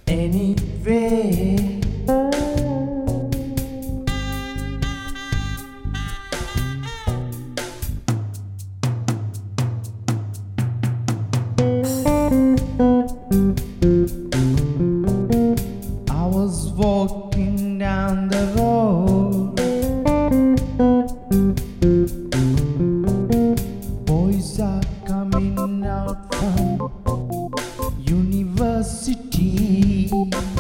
Anyway, I was walking down the road. Boys are coming out from university.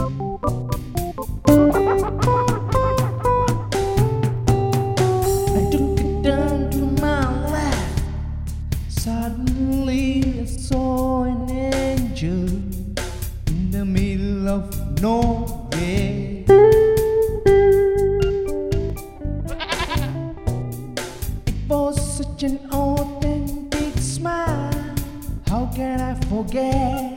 I took a turn to my left. Suddenly I saw an angel in the middle of nowhere. It was such an authentic smile. How can I forget?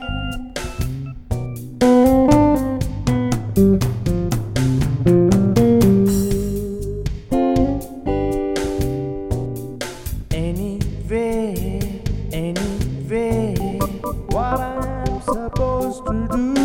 Anyway, what I'm supposed to do?